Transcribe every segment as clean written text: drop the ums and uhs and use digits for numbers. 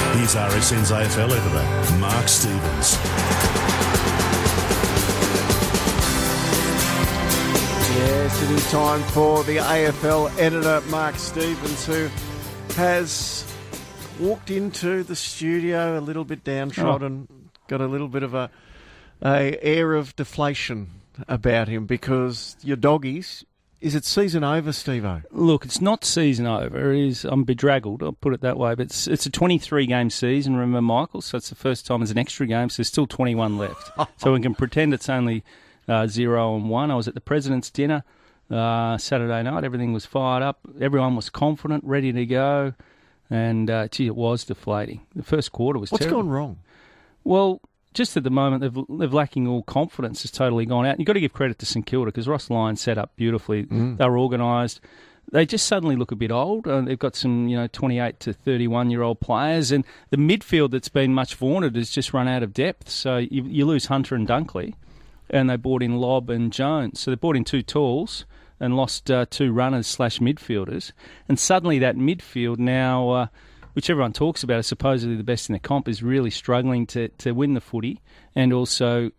Here's RSN's AFL editor, Mark Stevens. Yes, it is time for the AFL editor, Mark Stevens, who has walked into the studio a little bit downtrodden, got a little bit of a air of deflation about him because your doggies, is it season over, Steve-O? Look, it's not season over. I'm bedraggled, I'll put it that way. But it's a 23-game season, remember, Michael? So it's the first time there's an extra game, so there's still 21 left. So we can pretend it's only 0-1. I was at the President's dinner Saturday night. Everything was fired up. Everyone was confident, ready to go. And, it was deflating. The first quarter was terrible. What's gone wrong? Well, just at the moment, they're lacking all confidence. Has totally gone out. And you've got to give credit to St Kilda because Ross Lyon set up beautifully. They were organised. They just suddenly look a bit old. They've got some, 28 to 31-year-old players. And the midfield that's been much vaunted has just run out of depth. So you lose Hunter and Dunkley, and they brought in Lobb and Jones. So they brought in two talls and lost two runners/midfielders. And suddenly that midfield now... which everyone talks about, is supposedly the best in the comp, is really struggling to win the footy and also,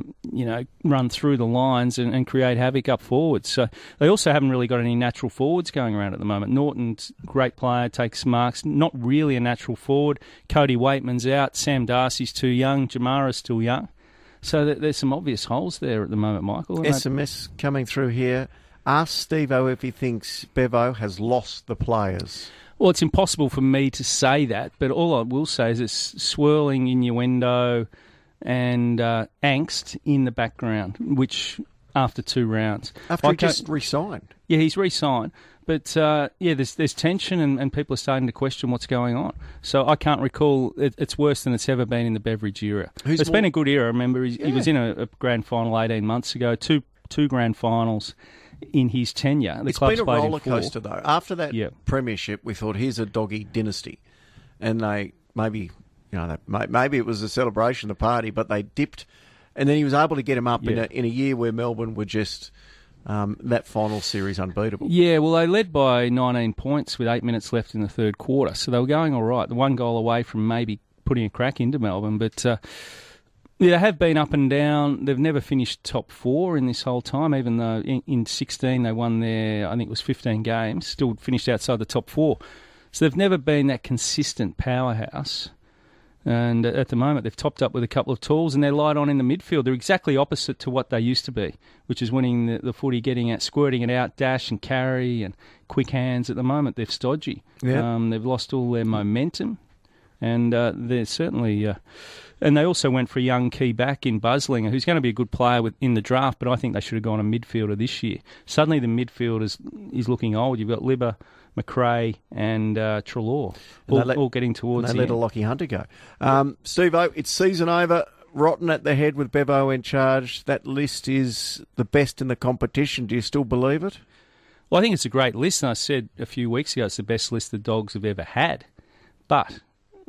run through the lines and create havoc up forwards. So they also haven't really got any natural forwards going around at the moment. Norton's a great player, takes marks, not really a natural forward. Cody Waitman's out. Sam Darcy's too young. Jamara's still young. So there's some obvious holes there at the moment, Michael. SMS coming through here. Ask Steve-O if he thinks Bevo has lost the players. Well, it's impossible for me to say that, but all I will say is it's swirling innuendo and angst in the background, which after two rounds. After he just re-signed. Yeah, he's re-signed. But, there's tension and people are starting to question what's going on. So I can't recall. It's worse than it's ever been in the Beveridge era. It's been a good era. Remember, he was in a grand final 18 months ago, two grand finals in his tenure. It's been a roller coaster, though. After that premiership, we thought, here's a doggy dynasty. And they maybe it was a celebration, a party, but they dipped. And then he was able to get him up in a year where Melbourne were just that final series unbeatable. Yeah, well, they led by 19 points with 8 minutes left in the third quarter. So they were going all right. The one goal away from maybe putting a crack into Melbourne. But... they have been up and down. They've never finished top four in this whole time, even though in 16 they won their, I think it was 15 games, still finished outside the top four. So they've never been that consistent powerhouse. And at the moment they've topped up with a couple of tools and they're light on in the midfield. They're exactly opposite to what they used to be, which is winning the footy, squirting it out, dash and carry and quick hands. At the moment they're stodgy. Yep. They've lost all their momentum. And they're certainly... and they also went for a young key back in Buslinger, who's going to be a good player in the draft, but I think they should have gone a midfielder this year. Suddenly the midfield is looking old. You've got Libba, McRae and Treloar all getting towards the end. They let a Lockie Hunter go. Steve-O, it's season over. Rotten at the head with Bevo in charge. That list is the best in the competition. Do you still believe it? Well, I think it's a great list, and I said a few weeks ago it's the best list the Dogs have ever had. But...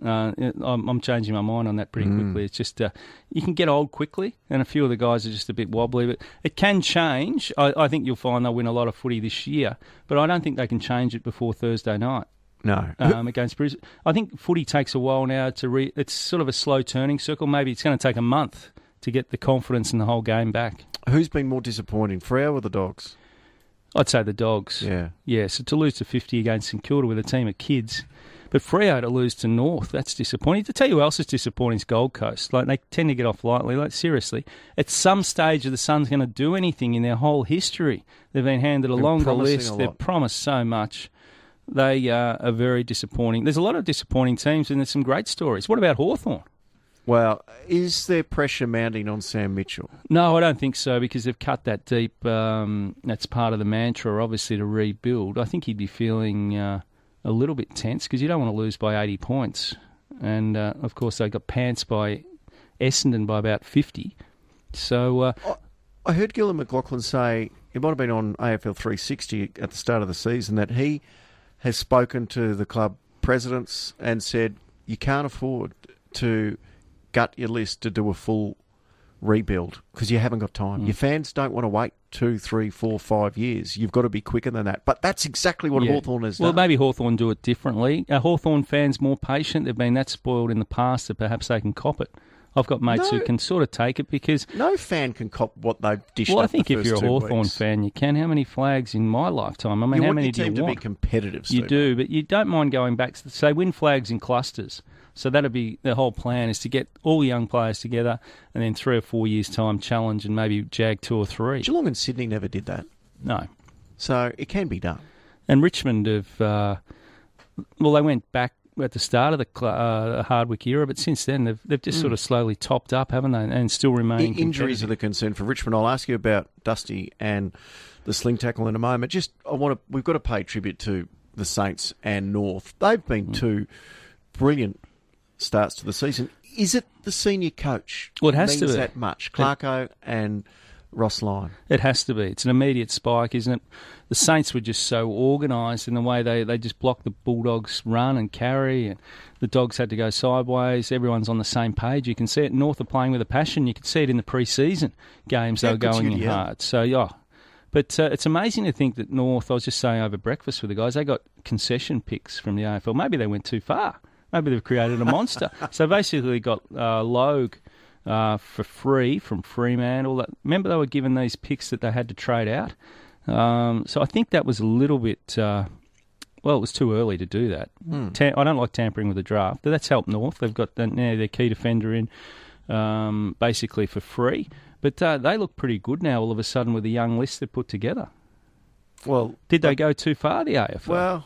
I'm changing my mind on that pretty quickly. It's just you can get old quickly, and a few of the guys are just a bit wobbly. But it can change. I think you'll find they'll win a lot of footy this year, but I don't think they can change it before Thursday night. No, against Brisbane. I think footy takes a while now to it's sort of a slow turning circle. Maybe it's going to take a month to get the confidence in the whole game back. Who's been more disappointing, Freo or the Dogs? I'd say the Dogs. Yeah. So to lose to 50 against St Kilda with a team of kids. But Freo to lose to North, that's disappointing. To tell you who else is disappointing is Gold Coast. Like, they tend to get off lightly. Like, seriously, at some stage of the Suns going to do anything in their whole history. They've been handed a longer list. They've promised so much. They are very disappointing. There's a lot of disappointing teams, and there's some great stories. What about Hawthorn? Well, is there pressure mounting on Sam Mitchell? No, I don't think so, because they've cut that deep. That's part of the mantra, obviously, to rebuild. I think he'd be feeling... a little bit tense because you don't want to lose by 80 points. And, of course, they got pants by Essendon by about 50. So... I heard Gillon McLaughlin say, it might have been on AFL 360 at the start of the season, that he has spoken to the club presidents and said, you can't afford to gut your list to do a full rebuild because you haven't got time. Your fans don't want to wait 2, 3, 4, 5 years. You've got to be quicker than that. But that's exactly what Hawthorn has done. Well, maybe Hawthorn do it differently. Are Hawthorn fans more patient? They've been that spoiled in the past that perhaps they can cop it. I've got mates who can sort of take it because... No fan can cop what they've dished up. Well, I think the if you're a first 2 Hawthorn weeks. fan, you can. How many flags in my lifetime? I mean, how many do you want? You want your team to be competitive, You Steve. do, but you don't mind going back to, say, win flags in clusters. So that'd be the whole plan, is to get all young players together and then 3 or 4 years' time challenge and maybe jag 2 or 3. Geelong and Sydney never did that. No. So it can be done. And Richmond have... well, they went back at the start of the Hardwick era, but since then they've just sort of slowly topped up, haven't they, and still remain Injuries are the concern for Richmond. I'll ask you about Dusty and the sling tackle in a moment. We've got to pay tribute to the Saints and North. They've been 2 brilliant starts to the season. Is it the senior coach? Well, it has to means be that much. Clarko and Ross Lyon. It has to be. It's an immediate spike, isn't it? The Saints were just so organised in the way they just blocked the Bulldogs' run and carry, and the Dogs had to go sideways. Everyone's on the same page. You can see it. North are playing with a passion. You could see it in the pre-season games. They were going in hard. So, yeah. But it's amazing to think that North, I was just saying over breakfast with the guys, they got concession picks from the AFL. Maybe they went too far. Maybe they've created a monster. So basically got Logue for free from Fremantle. Remember they were given these picks that they had to trade out? So I think that was a little bit... it was too early to do that. I don't like tampering with the draft, but that's helped North. They've got now their key defender in basically for free. But they look pretty good now all of a sudden with the young list they've put together. Well, did they go too far, the AFL? Well,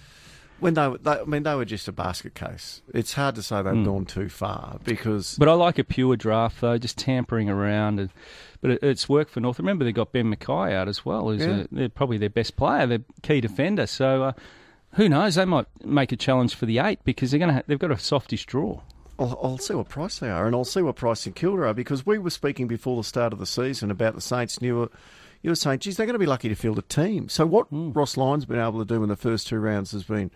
when they were just a basket case. It's hard to say they've gone too far because... But I like a pure draft, though, just tampering around. But it's worked for North. Remember, they got Ben Mackay out as well. They're probably their best player, their key defender. So who knows? They might make a challenge for the 8 because they've got a softish draw. I'll see what price they are, and I'll see what price St Kilda are, because we were speaking before the start of the season about the Saints, and you were saying, geez, they're going to be lucky to field a team. So what Ross Lyon's been able to do in the first 2 rounds has been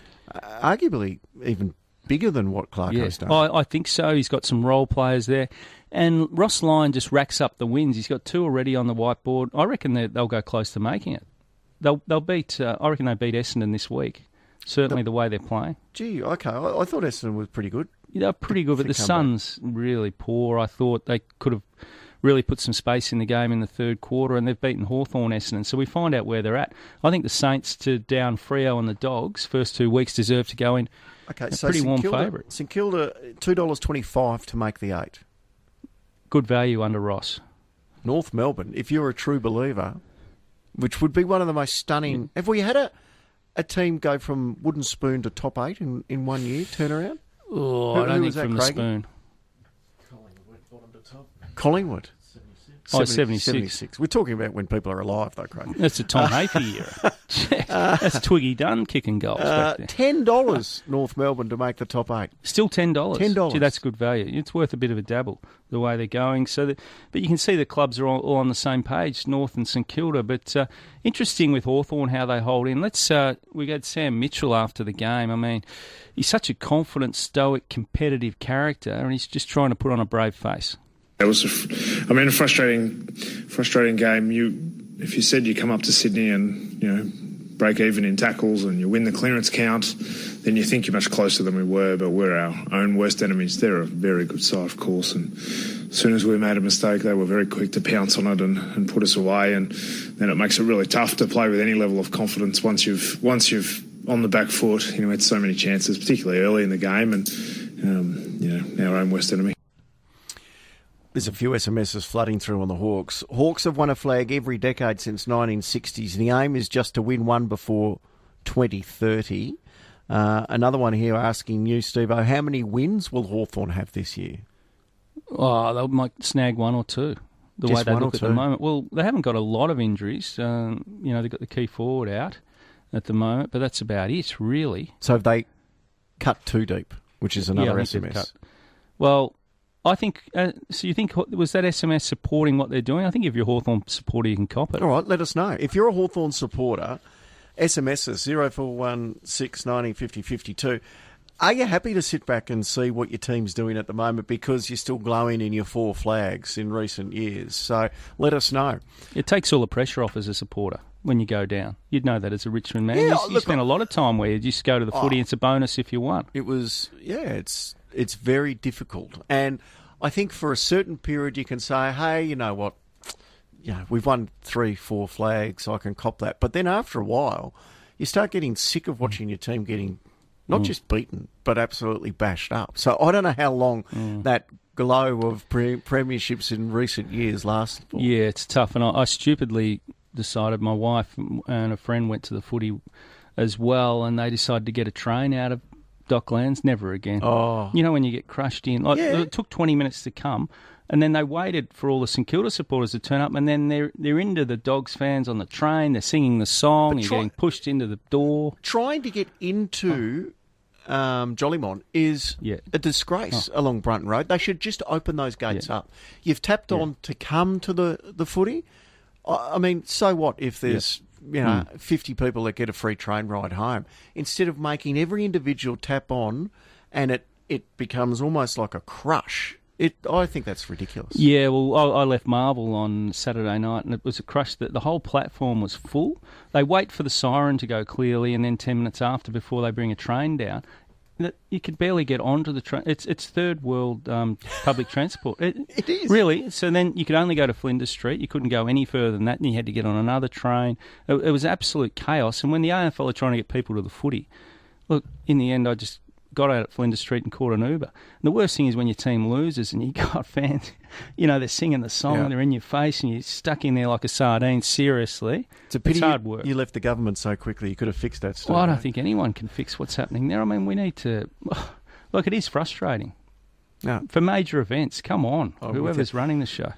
arguably even bigger than what Clarko's done. I think so. He's got some role players there. And Ross Lyon just racks up the wins. He's got 2 already on the whiteboard. I reckon they'll go close to making it. They'll beat... I reckon they beat Essendon this week. Certainly the way they're playing. Gee, okay. I thought Essendon was pretty good. Yeah, they're pretty good, but the Suns really poor. I thought they could have really put some space in the game in the third quarter, and they've beaten Hawthorn, Essendon. So we find out where they're at. I think the Saints to down Freo and the Dogs, first 2 weeks, deserve to go in. Okay, so pretty warm favourite. St Kilda, $2.25 to make the 8. Good value under Ross. North Melbourne, if you're a true believer, which would be one of the most stunning... Have we had a team go from wooden spoon to top 8 in 1 year, turnaround? Oh, I don't think from the spoon. Collingwood, bottom to top. Collingwood? 76. We're talking about when people are alive, though, Craig. That's a Tom Hafey era. That's Twiggy Dunn kicking goals back there. $10 North Melbourne to make the top 8. Still $10. $10. Gee, that's good value. It's worth a bit of a dabble, the way they're going. But you can see the clubs are all on the same page, North and St Kilda. But interesting with Hawthorn how they hold in. We got Sam Mitchell after the game. I mean, he's such a confident, stoic, competitive character, and he's just trying to put on a brave face. It was, a frustrating game. If you said you come up to Sydney and break even in tackles and you win the clearance count, then you think you're much closer than we were. But we're our own worst enemies. They're a very good side, of course. And as soon as we made a mistake, they were very quick to pounce on it and put us away. And then it makes it really tough to play with any level of confidence once you've on the back foot. Had so many chances, particularly early in the game, and our own worst enemy. There's a few SMSs flooding through on the Hawks. Hawks have won a flag every decade since 1960s, and the aim is just to win one before 2030. Another one here asking you, Steve-O, how many wins will Hawthorn have this year? Oh, they might snag 1 or 2, the just way they one look or at two? the moment. Well, they haven't got a lot of injuries. They've got the key forward out at the moment, but that's about it, really. So have they cut too deep, which is another I think they've SMS? cut. Well, I think, so you think, was that SMS supporting what they're doing? I think if you're a Hawthorn supporter, you can cop it. All right, let us know. If you're a Hawthorn supporter, SMS us 0416 90 50 52. Are you happy to sit back and see what your team's doing at the moment because you're still glowing in your 4 flags in recent years? So let us know. It takes all the pressure off as a supporter when you go down. You'd know that as a Richmond man. Yeah, you spend a lot of time where you just go to the footy. It's a bonus if you won. It was, it's very difficult. And I think for a certain period you can say, hey, you know what? We've won 3-4 flags. I can cop that. But then after a while, you start getting sick of watching your team getting not just beaten, but absolutely bashed up. So I don't know how long that glow of premierships in recent years lasted for. Yeah, it's tough. And I stupidly decided, my wife and a friend went to the footy as well, and they decided to get a train out of Docklands. Never again. Oh. You know when you get crushed in? It took 20 minutes to come, and then they waited for all the St Kilda supporters to turn up, and then they're into the Dogs fans on the train. They're singing the song. You're getting pushed into the door. Trying to get into Jollymont is a disgrace along Brunton Road. They should just open those gates up. You've tapped on to come to the footy. I mean, so what if there's 50 people that get a free train ride home? Instead of making every individual tap on and it becomes almost like a crush. I think that's ridiculous. Yeah, well, I left Marvel on Saturday night, and it was a crush that the whole platform was full. They wait for the siren to go clearly, and then 10 minutes after, before they bring a train down, you could barely get onto the train. It's third world public transport. It is. Really. So then you could only go to Flinders Street. You couldn't go any further than that, and you had to get on another train. It was absolute chaos. And when the AFL are trying to get people to the footy, look, in the end, I just got out at Flinders Street and caught an Uber. And the worst thing is when your team loses and you got fans, they're singing the song, they're in your face, and you're stuck in there like a sardine. Seriously, it's a pity hard work. You left the government so quickly. You could have fixed that stuff. Well, I don't think anyone can fix what's happening there. I mean, we need to... Look, it is frustrating. No. For major events, come on, whoever's running the show.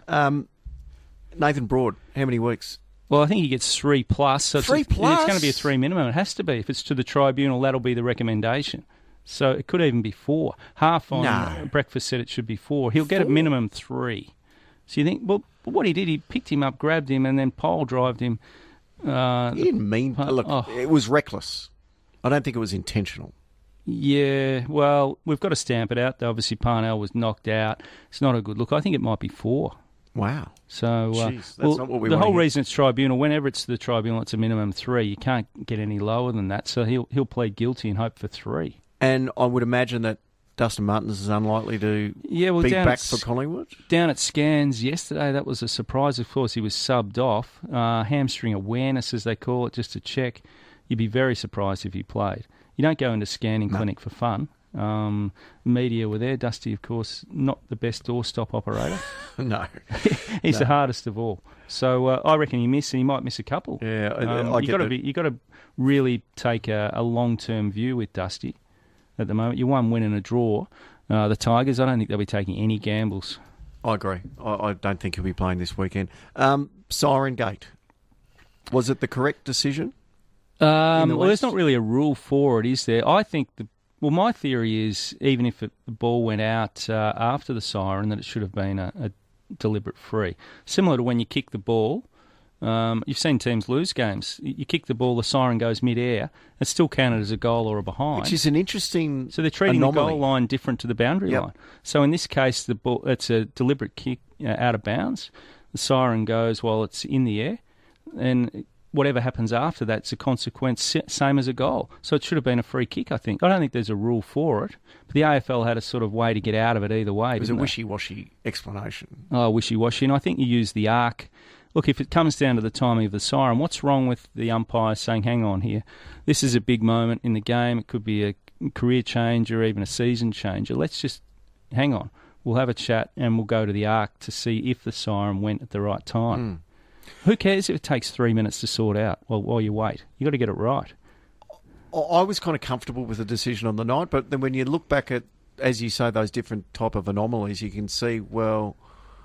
Nathan Broad, how many weeks? Well, I think he gets 3+. So 3+? It's going to be a 3 minimum. It has to be. If it's to the tribunal, that'll be the recommendation. So it could even be 4. Half on breakfast said it should be 4. He'll get a minimum 3. So you think, well, what he did, he picked him up, grabbed him, and then pole drived him. He didn't mean... Look, it was reckless. I don't think it was intentional. Yeah, well, we've got to stamp it out. Obviously, Parnell was knocked out. It's not a good look. I think it might be 4. Wow. So, Jeez, that's not what we the want whole to hear. reason it's tribunal, whenever it's the tribunal, it's a minimum 3. You can't get any lower than that. So he'll plead guilty and hope for 3. And I would imagine that Dustin Martins is unlikely to be back for Collingwood? Down at Scans yesterday, that was a surprise. Of course, he was subbed off. Hamstring awareness, as they call it, just to check. You'd be very surprised if he played. You don't go into scanning clinic for fun. Media were there. Dusty, of course, not the best doorstop operator. No. He's the hardest of all. So I reckon he might miss a couple. Yeah, you got to really take a long-term view with Dusty. At the moment, you one win and a draw. The Tigers, I don't think they'll be taking any gambles. I agree. I don't think he'll be playing this weekend. Siren Gate. Was it the correct decision? Well, there's not really a rule for it, is there? I think my theory is even if the ball went out after the siren, that it should have been a deliberate free. Similar to when you kick the ball. You've seen teams lose games. You kick the ball, the siren goes mid-air. It's still counted as a goal or a behind. Which is an interesting So they're treating anomaly. the goal line different to the boundary line. So in this case, the ball, it's a deliberate kick out of bounds. The siren goes while it's in the air. And whatever happens after that's a consequence, same as a goal. So it should have been a free kick, I think. I don't think there's a rule for it. But the AFL had a sort of way to get out of it either way. It was a wishy-washy explanation. Oh, wishy-washy. And I think you use the arc. Look, if it comes down to the timing of the siren, what's wrong with the umpire saying, hang on here, this is a big moment in the game, it could be a career changer, even a season changer. Let's just hang on. We'll have a chat and we'll go to the arc to see if the siren went at the right time. Who cares if it takes 3 minutes to sort out while you wait? You've got to get it right. I was kind of comfortable with the decision on the night, but then when you look back at, as you say, those different type of anomalies, you can see, well...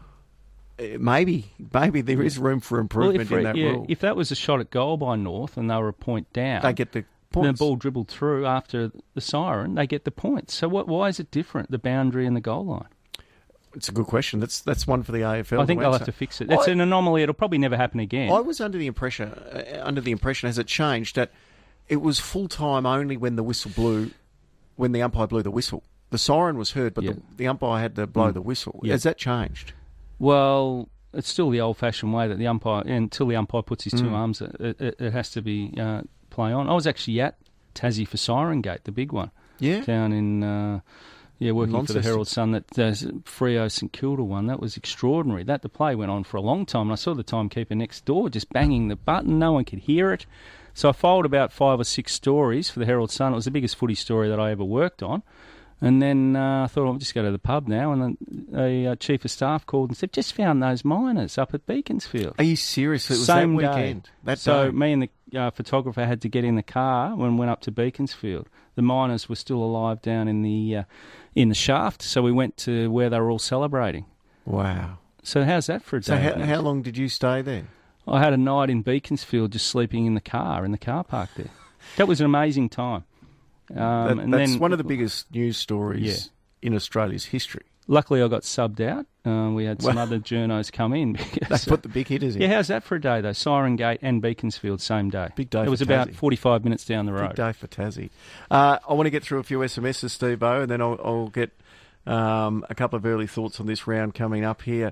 Maybe there is room for improvement in that rule. If that was a shot at goal by North and they were a point down, they get the points. And the ball dribbled through after the siren, they get the points. So why is it different, the boundary and the goal line? It's a good question. That's one for the AFL. I think they'll have to fix it. It's an anomaly. It'll probably never happen again. I was under the impression, has it changed, that it was full time only when the whistle blew when the umpire blew the whistle. The siren was heard, but Yeah. the umpire had to blow the whistle. Yeah. Has that changed? Well, it's still the old-fashioned way that the umpire, until the umpire puts his two arms, it has to be play on. I was actually at Tassie for Siren Gate, the big one, Yeah. down in working for the Launceston. Herald Sun. That Freo St Kilda one, that was extraordinary. The play went on for a long time, and I saw the timekeeper next door just banging the button. No one could hear it. So I filed about 5 or 6 stories for the Herald Sun. It was the biggest footy story that I ever worked on. And then I thought, I'll just go to the pub now. And then a chief of staff called and said, just found those miners up at Beaconsfield. Are you serious? It was Same that day. weekend. That So day. me and the photographer had to get in the car when we went up to Beaconsfield. The miners were still alive down in the shaft, so we went to where they were all celebrating. Wow. So how's that for a So day? how long did you stay there? I had a night in Beaconsfield just sleeping in the car park there. That was an amazing time. And That's then one of the biggest news stories in Australia's history. Luckily, I got subbed out. We had some other journos come in. They put the big hitters in. Yeah, how's that for a day, though? Siren Gate and Beaconsfield, same day. Big day It for was about Tassie. 45 minutes down the road. Big day for Tassie. I want to get through a few SMSs, Steve-O, and then I'll get a couple of early thoughts on this round coming up here.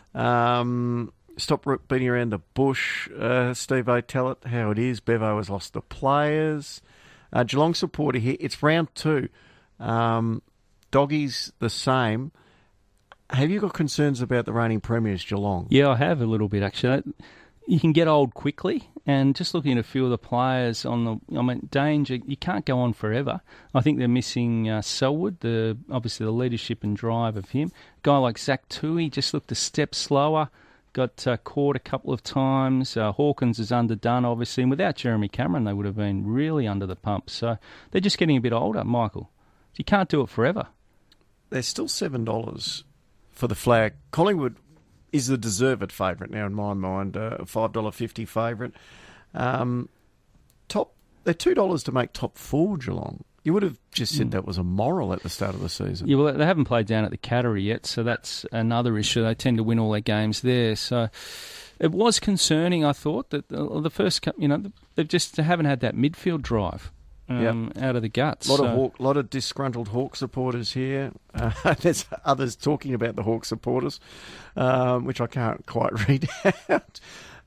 Stop beating around the bush. Steve-O, tell it how it is. Bevo has lost the players. Geelong supporter here. It's round 2. Doggies the same. Have you got concerns about the reigning premiers, Geelong? Yeah, I have a little bit, actually. You can get old quickly, and just looking at a few of the players Danger, you can't go on forever. I think they're missing Selwood, obviously the leadership and drive of him. A guy like Zach Tui just looked a step slower, got caught a couple of times. Hawkins is underdone, obviously, and without Jeremy Cameron, they would have been really under the pump. So they're just getting a bit older, Michael. You can't do it forever. They're still $7 for the flag. Collingwood is the deserved favourite now in my mind, $5.50 favourite. They're $2 to make top 4, Geelong. You would have just said that was a moral at the start of the season. Yeah, well, they haven't played down at the Cattery yet, so that's another issue. They tend to win all their games there. So it was concerning, I thought, that the first, they just haven't had that midfield drive out of the guts. Lot of disgruntled Hawk supporters here. There's others talking about the Hawk supporters, which I can't quite read out.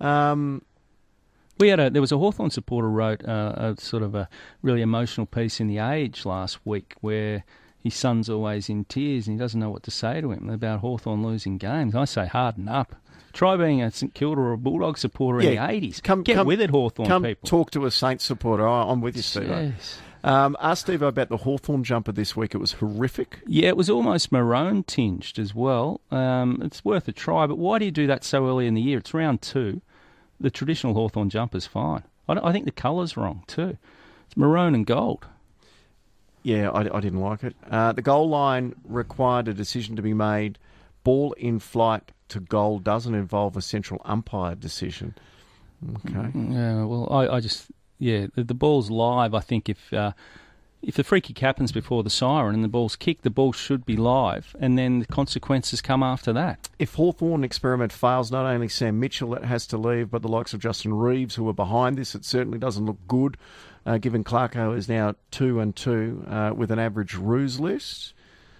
There was a Hawthorn supporter wrote a sort of a really emotional piece in The Age last week where his son's always in tears and he doesn't know what to say to him about Hawthorn losing games. I say harden up. Try being a St Kilda or a Bulldog supporter in the 80s. Get with it, Hawthorn people. Talk to a Saints supporter. I'm with you, Steve. Yes. Ask Steve about the Hawthorn jumper this week. It was horrific. Yeah, it was almost maroon tinged as well. It's worth a try, but why do you do that so early in the year? It's round 2. The traditional Hawthorn jumper's fine. I think the colour's wrong too. It's maroon and gold. Yeah, I didn't like it. The goal line required a decision to be made. Ball in flight to goal doesn't involve a central umpire decision. Okay. Yeah, well, the ball's live. I think if the free kick happens before the siren and the ball's kicked, the ball should be live, and then the consequences come after that. If Hawthorn experiment fails, not only Sam Mitchell that has to leave, but the likes of Justin Reeves who are behind this, it certainly doesn't look good, given Clarko is now 2-2 with an average ruse list.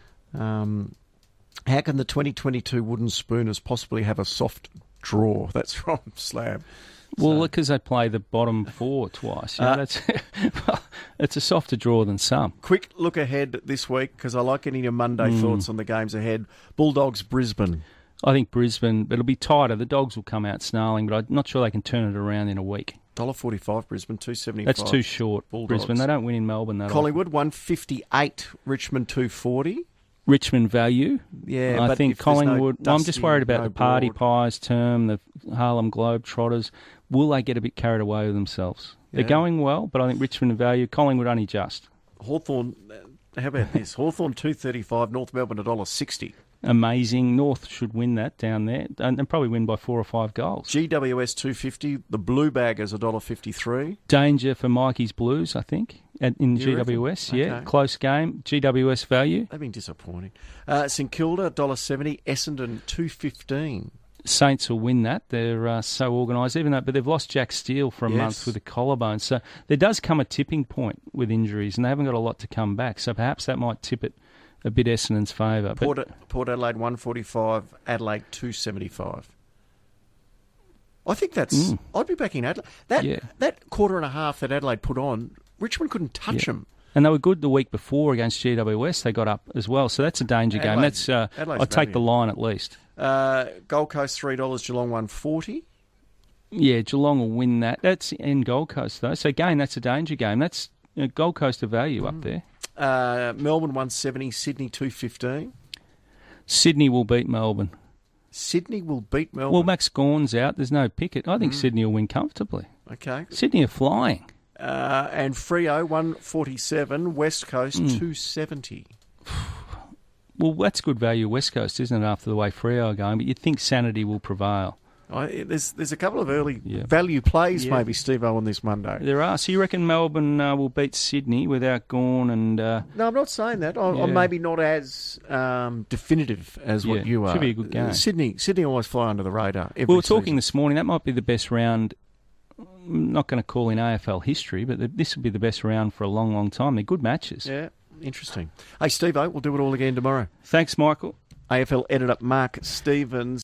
How can the 2022 Wooden Spooners possibly have a soft draw? That's from Slab. Well, because they play the bottom 4 twice. It's a softer draw than some. Quick look ahead this week, because I like getting your Monday thoughts on the games ahead. Bulldogs, Brisbane. I think Brisbane, it'll be tighter. The Dogs will come out snarling, but I'm not sure they can turn it around in a week. $1.45 Brisbane, $2.75. That's too short. Bulldogs. Brisbane, they don't win in Melbourne. Collingwood, $1.58. Richmond, $2.40. Richmond value. Yeah, I but think if there's no Collingwood. I'm just Dusty, worried about no the Party Broad. Pies term, the Harlem Globetrotters. Will they get a bit carried away with themselves? They're going well, but I think Richmond value. Collingwood only just. Hawthorn, how about this? Hawthorn $2.35, North Melbourne $1.60. Amazing. North should win that down there and probably win by 4 or 5 goals. GWS $2.50, the Blue Baggers $1.53. Danger for Mikey's Blues, I think, in You reckon? GWS. Yeah, Okay. close game. GWS value. They've been disappointing. St Kilda $1.70, Essendon $2.15. Saints will win that. They're so organised, but they've lost Jack Steele for a month with a collarbone. So there does come a tipping point with injuries, and they haven't got a lot to come back. So perhaps that might tip it a bit Essendon's favour. Port Adelaide 145, Adelaide 275. I think that's. I'd be backing Adelaide. That quarter and a half that Adelaide put on, Richmond couldn't touch them. And they were good the week before against GWS. They got up as well. So that's a danger game. That's I'd take the line at least. Gold Coast $3, Geelong 140. Yeah, Geelong will win that. That's in Gold Coast though. So again, that's a danger game. That's Gold Coast of value up there. Melbourne 170, Sydney 215. Sydney will beat Melbourne. Sydney will beat Melbourne. Well, Max Gawn's out. There's no Pickett. I think Sydney will win comfortably. Okay. Sydney are flying. And Freo 147, West Coast 270. Well, that's good value, West Coast, isn't it, after the way Freo are going? But you'd think sanity will prevail. There's a couple of early value plays, maybe, Steve-O, on this Monday. There are. So you reckon Melbourne will beat Sydney without Gawn and... No, I'm not saying that. I'm maybe not as definitive as what you are. Should be a good game. Sydney always fly under the radar. We were talking this morning, that might be the best round. I'm not going to call in AFL history, but this would be the best round for a long, long time. They're good matches. Yeah, interesting. Hey, Steve-O, we'll do it all again tomorrow. Thanks, Michael. AFL editor Mark Stevens.